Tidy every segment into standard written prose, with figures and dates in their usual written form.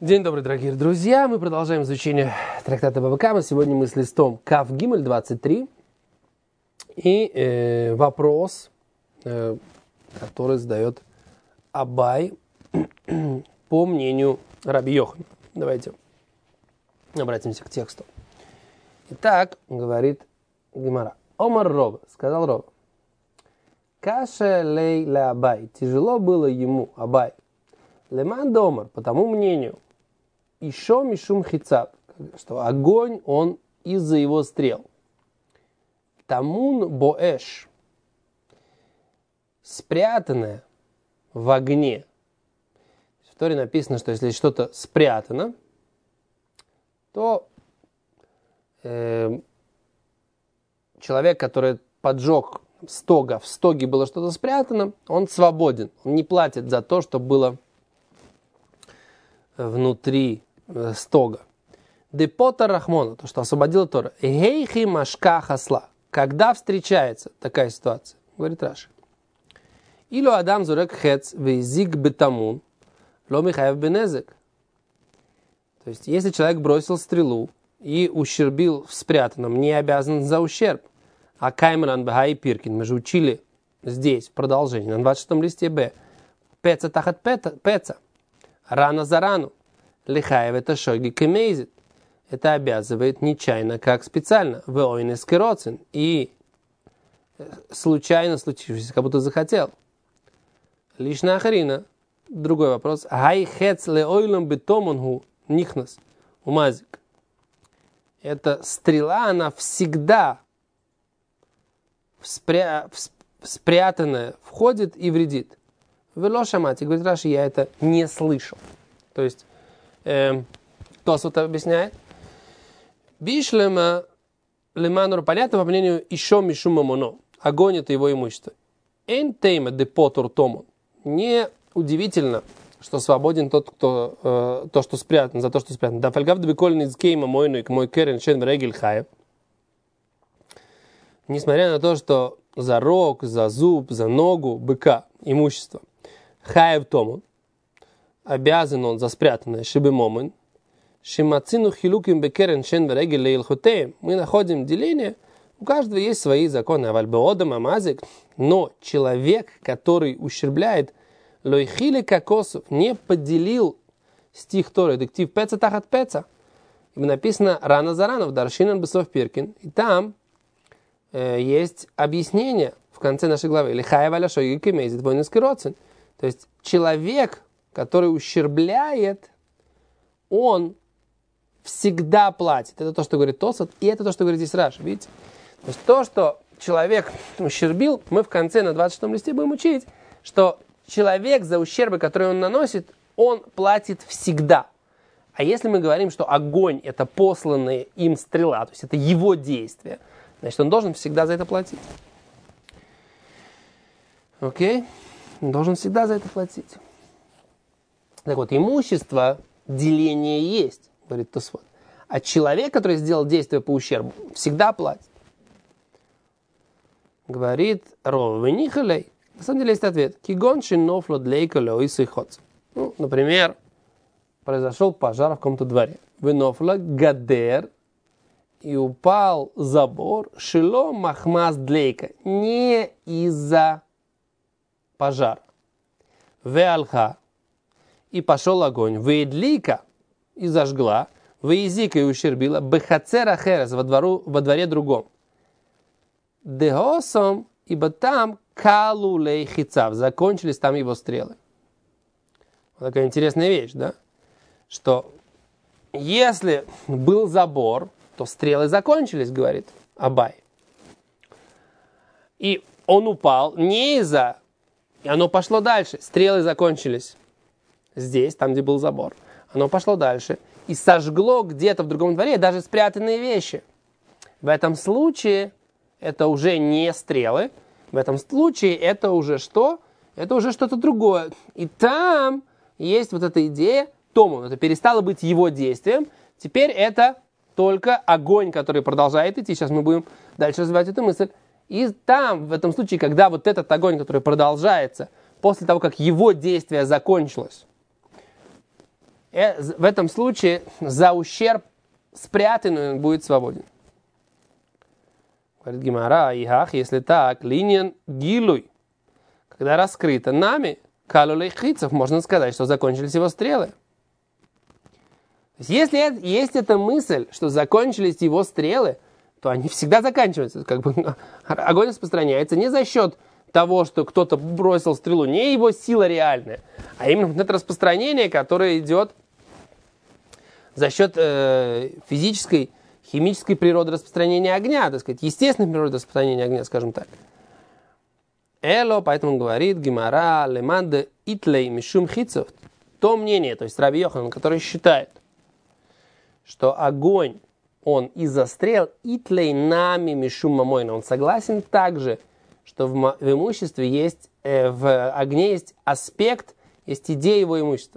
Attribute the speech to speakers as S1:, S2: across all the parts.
S1: День добрый, дорогие друзья. Мы продолжаем изучение трактата Бава Камма. Сегодня мы с листом Кав Гимель 23. И вопрос, который задает Абай по мнению Раби Йохана. Давайте обратимся к тексту. Итак, говорит Гемара. Омар Рова, сказал Рова. Каше лей ля Абай. Тяжело было ему, Абай. Леман домар, по тому мнению. Ишо мишум хицап, что огонь, он из-за его стрел. Тамун боэш, спрятанное в огне. В Торе написано, что если что-то спрятано, то человек, который поджег стога, в стоге было что-то спрятано, он свободен, он не платит за то, что было внутри стога. Депота Рахмона, то, что освободила Тора. Гейхи машка хасла. Когда встречается такая ситуация? Говорит Раши. Илу адам зурек хец вейзик бетамун ло михаев бенезек. То есть, если человек бросил стрелу и ущербил в спрятанном, не обязан за ущерб. А каймран бхай пиркин, мы же учили здесь, в продолжении, на 26 листе Б. Пеца тахат пеца. Рана за рану. Лихаев это шоги кемейзит. Это обязывает нечаянно, как специально. Войнес кероцин. И случайно случившись, как будто захотел. Лишь на ахарина. Другой вопрос. Хай хец леойлом бетомонгу нихнас. Умазик. Эта стрела, она всегда спрятанная входит и вредит. Вело шамати. Говорит Раши, я это не слышал. То есть, Тосфот объясняет. Бишлема леманур, понятно, по мнению Ишо мишум мамоно. Огонь это его имущество. Эн тейма депотур тому. Не удивительно, что свободен тот, кто то, что спрятан, за то, что спрятан. Да фальгав дебекольный згейма мойну и мой керен шен регель хаев. Несмотря на то, что за рог, за зуб, за ногу быка имущество хаев тому. Обязан он за спрятанное шибемомын. Шимацину хилуким бекерен шен берегель лейлхотеем. Мы находим деление. У каждого есть свои законы. Авальбеодам амазик. Но человек, который ущербляет лойхили кокосов, не поделил стих Торы. Дектив пеца тахат пеца. И написано рано за рано в Даршинан Бесов Пиркин. И там есть объяснение в конце нашей главы. Лихая валя шоги кемейзит войнес кероцин. То есть человек, который ущербляет, он всегда платит. Это то, что говорит Тосфот, и это то, что говорит здесь Раши. Видите? То есть то, что человек ущербил, мы в конце на 26 листе будем учить, что человек за ущербы, которые он наносит, он платит всегда. А если мы говорим, что огонь – это посланная им стрела, то есть это его действие, значит, он должен всегда за это платить. Окей? Он должен всегда за это платить. Так вот, имущество, деление есть, говорит Тосфот. А человек, который сделал действие по ущербу, всегда платит. Говорит Рова, венихалей. На самом деле есть ответ. Кигон шинофло длейка леоисы ходц. Ну, например, произошел пожар в каком-то дворе. Венофло гадер. И упал забор. Шило махмаз длейка. Не из-за пожара. Веалха. И пошел огонь. Вейдлика и зажгла. Вейзика и ущербила. Бехацера херес во дворе другом. Дегосом, ибо там калу лейхицав. Закончились там его стрелы. Вот такая интересная вещь, да? Что если был забор, то стрелы закончились, говорит Абай. И он упал не из-за... И оно пошло дальше. Стрелы закончились здесь, там, где был забор. Оно пошло дальше и сожгло где-то в другом дворе даже спрятанные вещи. В этом случае это уже не стрелы. В этом случае это уже что? Это уже что-то другое. И там есть вот эта идея Тому. Это перестало быть его действием. Теперь это только огонь, который продолжает идти. Сейчас мы будем дальше развивать эту мысль. И там, в этом случае, когда вот этот огонь, который продолжается, после того, как его действие закончилось, В этом случае за ущерб спрятанный он будет свободен. Говорит Гемара, ихах, если так, линиян гилуй, когда раскрыто нами, калулей хицев, можно сказать, что закончились его стрелы. То есть, если есть эта мысль, что закончились его стрелы, то они всегда заканчиваются. Как бы огонь распространяется не за счет того, что кто-то бросил стрелу, не его сила реальная, а именно вот это распространение, которое идет за счет физической, химической природы распространения огня, так сказать, естественной природы распространения огня, скажем так. Эло, поэтому он говорит, Гемара, леманде итлей мишум хицов, то мнение, то есть Раби Йоханан, который считает, что огонь, он из-за стрел, итлей нами мишум мамойна, он согласен также, что в имуществе есть, в огне есть аспект, есть идея его имущества.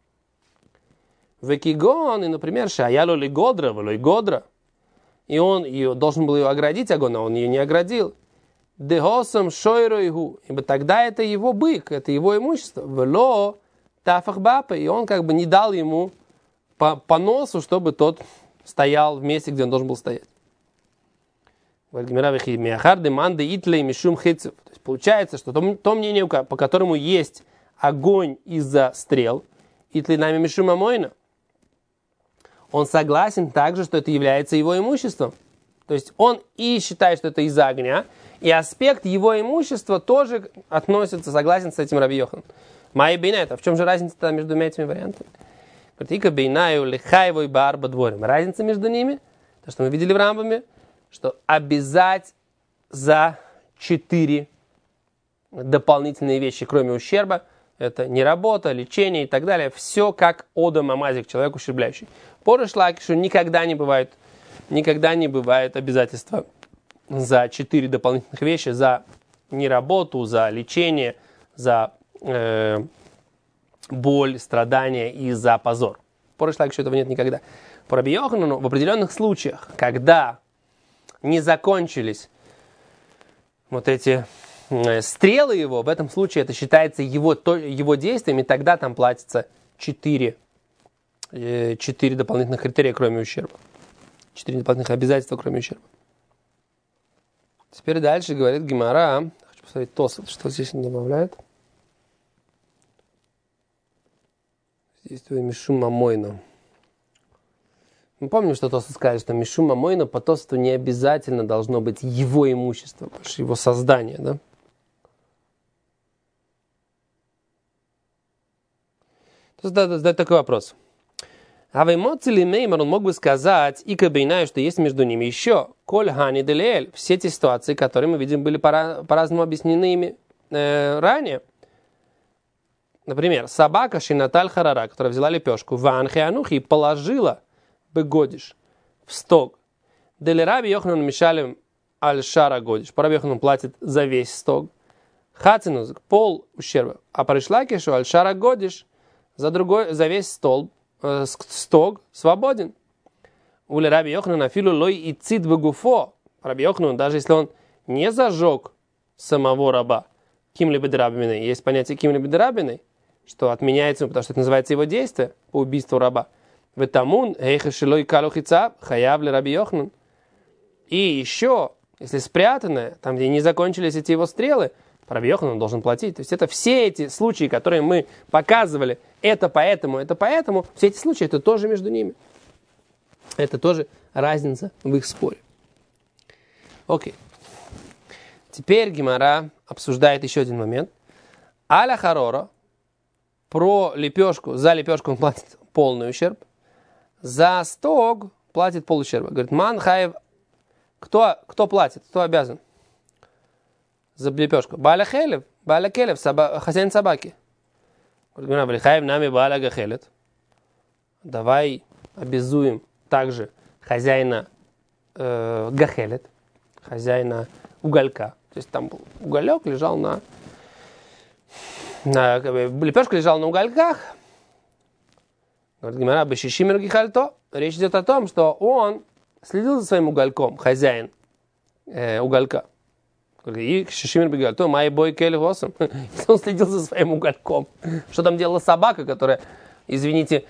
S1: В Экигон, и, например, шаяло ли годра, волой годра, и он должен был ее оградить, огонь, а он ее не оградил. Дегосом шойройгу, ибо тогда это его бык, это его имущество. Вело тафах бапа, и он как бы не дал ему по носу, чтобы тот стоял в месте, где он должен был стоять. То есть получается, что то мнение, по которому есть огонь из-за стрел, итли нами мишум амойна, он согласен также, что это является его имуществом. То есть он и считает, что это из-за огня, и аспект его имущества тоже относится, согласен с этим Раби Йохан. Май бейнайт, а в чем же разница между двумя этими вариантами? Разница между ними, то, что мы видели в Рамбаме, что обязать за 4 дополнительные вещи, кроме ущерба, это не работа, лечение и так далее, все как ода мамазик, человек ущербляющий. По Рейш Лакишу никогда не бывает обязательства за 4 дополнительных вещи, за неработу, за лечение, за боль, страдания и за позор. По Рейш Лакишу этого нет никогда. По Раби Йоханану в определенных случаях, когда не закончились вот эти стрелы его, в этом случае это считается его действиями, тогда там платится 4 дополнительных критерия, кроме ущерба. 4 дополнительных обязательства, кроме ущерба. Теперь дальше говорит Гемара. Хочу посмотреть Тосфот, что здесь он добавляет. Здесь твой мишум мамойна. Мы помним, что Тосфот сказал, что мишум мамойна по Тосфоту не обязательно должно быть его имущество, потому что его создание, да? То есть задать такой вопрос. А в эмоции Меймар он мог бы сказать, и кабейнаю, что есть между ними еще коль хани делиэль, все те ситуации, которые мы видим, были по-разному объяснены ими ранее. Например, собака шинаталь харара, которая взяла лепешку, ванхи анухи и положила бы годиш в стог. Дели Раби Йоханан мешалим аль шара годиш. По Раби Йоханану платит за весь стог. Хацинус, пол ущерба. А по Рейш Лакишу аль шара годиш за весь стог свободен. Ули Раби Йоханан афилу лой и цит бегуфо. Раби Йоханан, даже если он не зажег самого раба, ким-либо драбиной, есть понятие ким-либо драбиной, что отменяется, потому что это называется его действие по убийству раба. В тамун эйхашилой калухица хаявли Раби Йоханан. И еще, если спрятанное, там, где не закончились эти его стрелы, Раби Йоханан должен платить. То есть это все эти случаи, которые мы показывали, это поэтому, все эти случаи, это тоже между ними. Это тоже разница в их споре. Окей. Теперь Гемара обсуждает еще один момент. Аля Харора, про лепешку, за лепешку он платит полный ущерб, за стог платит пол ущерба. Говорит, ман хаев, кто платит, кто обязан за лепешку? Бааля келев, хозяин собаки. Говорит, хаев нами бааля гахелет. Давай обязуем также хозяина гахелет, хозяина уголька. То есть там был уголек, лежал лепешка лежала на угольках. Говорит Гемара, бешишимер гихальто. Речь идет о том, что он следил за своим угольком, хозяин уголька. И шишимер гихальто, май бой кель восом. Он следил за своим угольком. Что там делала собака, которая извините,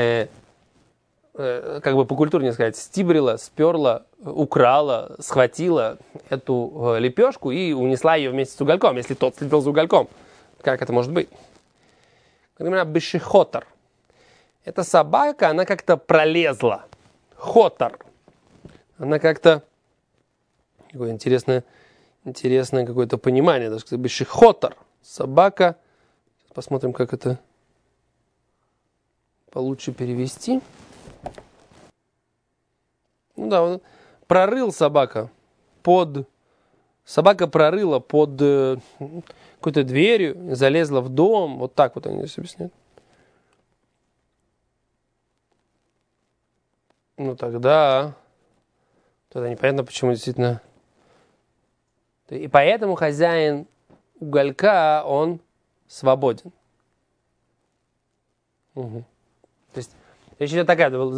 S1: как бы по культуре сказать, стибрила, сперла, украла, схватила эту лепешку и унесла ее вместе с угольком, если тот следил за угольком. Как это может быть? Например, бешихотар. Эта собака, она как-то пролезла. Хотар. Она как-то... Какое интересное какое-то понимание. Даже сказать, бешихотар. Собака. Посмотрим, как это получше перевести. Ну да, прорыл собака прорыла под какой-то дверью, залезла в дом. Вот так вот они здесь объясняют. Ну тогда непонятно, почему действительно. И поэтому хозяин уголька, он свободен. Угу. То есть речь идет такая, был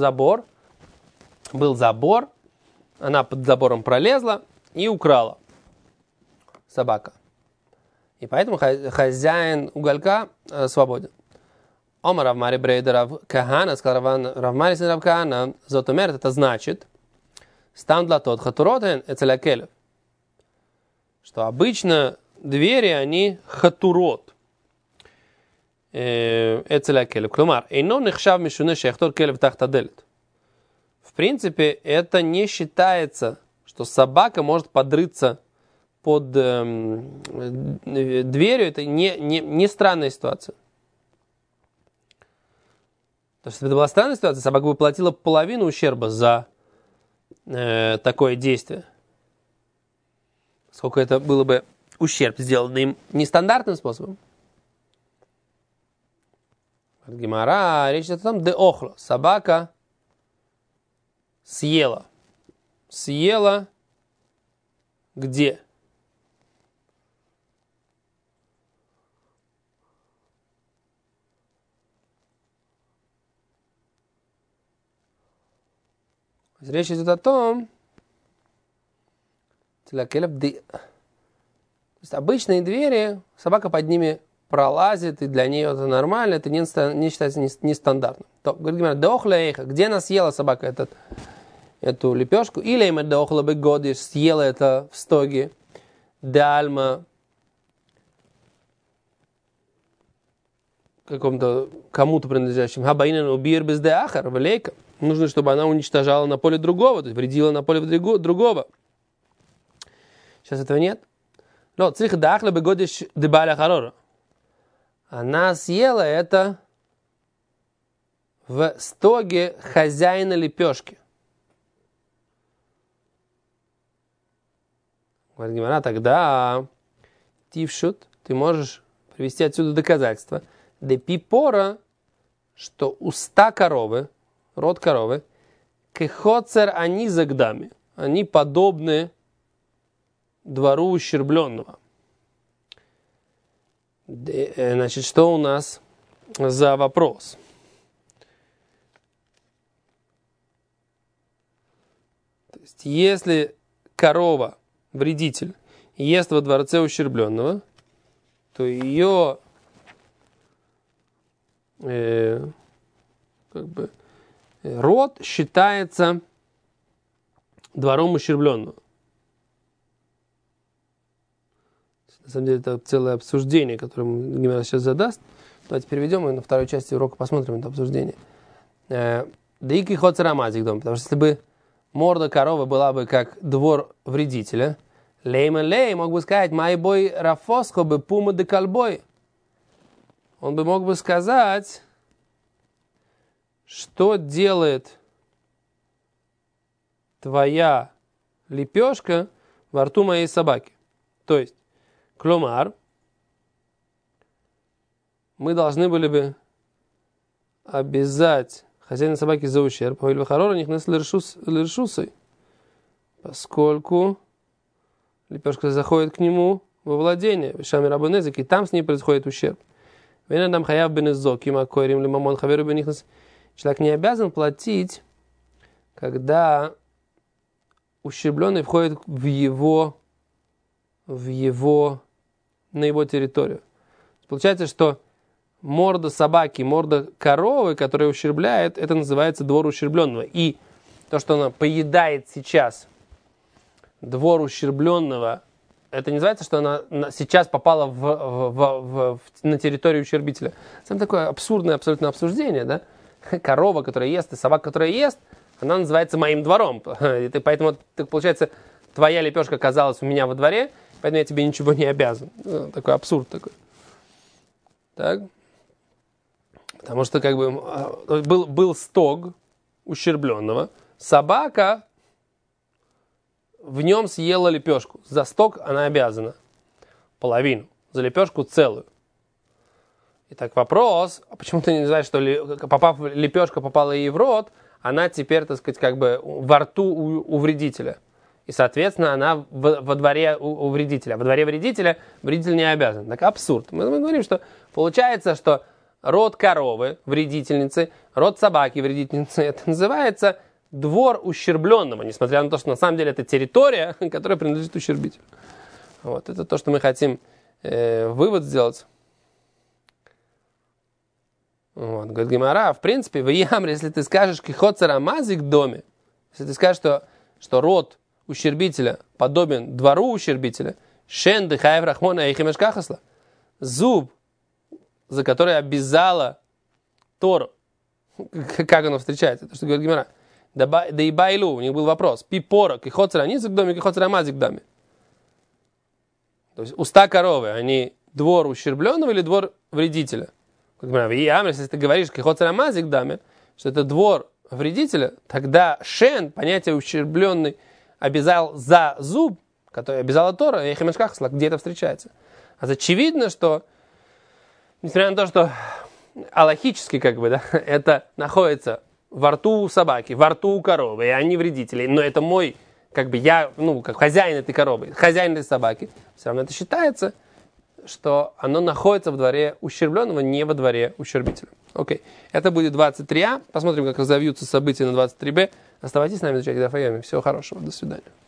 S1: забор, она под забором пролезла и украла собака. И поэтому хозяин уголька свободен. Омар Равмари Брейда Рав Кахана, сказал Равмари сын Рав Кахана, зотомерт, это значит, стан для тот хатуротен эцелякелев, что обычно двери, они хатурот. Эцелякелев. Клумар, эйно нехшав мишуне шехтор келев тахтаделет. В принципе, это не считается, что собака может подрыться под дверью. Это не странная ситуация. То есть, если это была странная ситуация, собака бы платила половину ущерба за такое действие. Сколько это было бы ущерб, сделанный им нестандартным способом. Гемара, речь идет о том, де охло. Собака съела. Съела где? Речь идет о том, то есть обычные двери, собака под ними пролазит, и для нее это нормально, это не считается нестандартным. То, говорит, где она съела собака эту лепешку? Или им доохла бы годиш, съела это в стоге, дальма, кому-то принадлежащим, хабаинен убир без деахар, влейка. Нужно, чтобы она уничтожала на поле другого, то есть вредила на поле другого. Сейчас этого нет. Но цих дахла бы годиш дебаля харора. Она съела это в стоге хозяина лепешки. Говорит Гемара, тогда тившут, ты можешь привести отсюда доказательство. Депипора, что уста коровы, рот коровы, кехоцер они загдами, они подобны двору ущербленного. Значит, что у нас за вопрос? То есть, если корова, вредитель, ест во дворце ущербленного, то ее род считается двором ущербленного. На самом деле, это целое обсуждение, которое Гемара сейчас задаст. Давайте переведем и на второй части урока посмотрим это обсуждение. Дики хоцерамазик дом. Потому что если бы морда коровы была бы как двор вредителя, леймен лей мог бы сказать, май бой рафосхо бы пума де кальбой. Он бы мог бы сказать, что делает твоя лепешка во рту моей собаки. То есть, кломар, мы должны были бы обязать хозяина собаки за ущерб, поскольку лепешка заходит к нему во владение, и там с ней происходит ущерб. Человек не обязан платить, когда ущербленный входит на его территорию. Получается, что морда собаки, морда коровы, которая ущербляет, это называется двор ущербленного. И то, что она поедает сейчас двор ущербленного, это не называется, что она сейчас попала на территорию ущербителя. Это такое абсурдное абсолютно обсуждение, да? Корова, которая ест, и собака, которая ест, она называется моим двором. И поэтому, получается, твоя лепешка оказалась у меня во дворе, поэтому я тебе ничего не обязан. Такой абсурд такой. Так. Потому что как бы был стог ущербленного, собака в нем съела лепешку. За стог она обязана половину, за лепешку целую. Итак, вопрос, а почему ты не знаешь, что лепешка попала ей в рот, она теперь, так сказать, как бы во рту у вредителя. И, соответственно, она во дворе у вредителя. Во дворе вредителя вредитель не обязан. Так абсурд. Мы говорим, что получается, что род коровы, вредительницы, род собаки, вредительницы, это называется двор ущербленного, несмотря на то, что на самом деле это территория, которая принадлежит ущербителю. Вот, это то, что мы хотим вывод сделать. Вот, говорит Гемара, в принципе, в Ямре, если ты скажешь кихоцер амазик в доме, если ты скажешь, что род ущербителя подобен двору ущербителя, шен дыхаев рахмона эхимешкахасла, зуб, за который обязала Тору, как оно встречается, то, что говорит Гемара, да и байлу, у них был вопрос, пипора, кихоцер анизик в доме, кихоцер амазик в доме. То есть уста коровы, они двор ущербленного или двор вредителя? Если ты говоришь кихоцер амазик в доме, что это двор вредителя, тогда шен, понятие ущербленный, обязал за зуб, который обязала Тора, где это встречается. А очевидно, что, несмотря на то, что алахически, как бы, да, это находится во рту у собаки, во рту у коровы, и они вредители, но это мой, как бы я, как хозяин этой коровы, хозяин этой собаки, все равно это считается, что оно находится в дворе ущербленного, не во дворе ущербителя. Окей. Это будет 23а. Посмотрим, как разовьются события на 23б. Оставайтесь с нами, изучайте Даф Йоми. Всего хорошего. До свидания.